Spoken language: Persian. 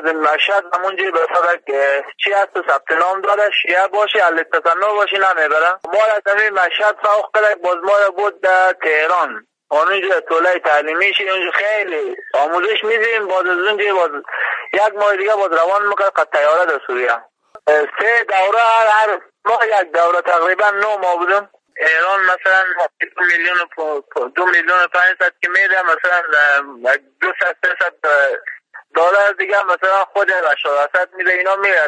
از مشهد همونجوری به صدق چی هست ثبت نام داره شیعه باشه اهل تسنن باشه نمیبرن. ما از همین مشهد فوق کرد باز ما را بود در تهران اونجا طوله تعلیمی شد اونجا خیلی آموزش میدیم باز از اونجا باز یک ماه دیگه باز روان میکرد قد طیاره در سوریه. 3 دوره هر ماه یک دوره تقریبا 9 ماه بودم. ایران مثلا 2 میلیون و 500 که میده مثلا 200-300 دلار دیگه مثلا خود رشاد میده اینا میره